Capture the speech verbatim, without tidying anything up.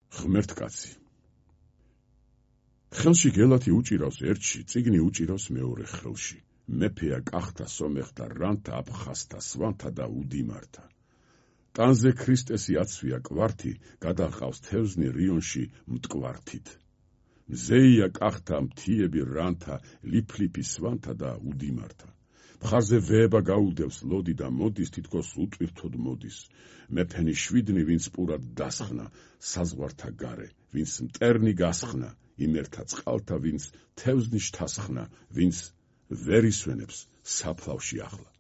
ღმერთკაცი. ხელში გელათი უჭირავს ერთში, წიგნი უჭირავს მეორე ხელში. მეფეა კახთა სომეხთა რანთა აფხაზთა სვანთა და უდიმართა. ტანზე ქრისტესი აცვია კვართი, გადაჰყავს თევზნი რიონში მტკვართით. მზეია კახთა მთიები რანთა, ლიფლიფი სვანთა და უდიმართა. მხარზე ვეება გაუდევს ლოდი და მოდის, თითქოს უტვირთოდ მოდის. მეფენი შვიდნი, ვინც პურად დასხნა, საზღვართა გარე, ვინც მტერნი გასხნა, იმერთა წყალთა, ვინც თევზნი შთასხნა, ვინც ვერ ისვენებს საფლავში ახლა.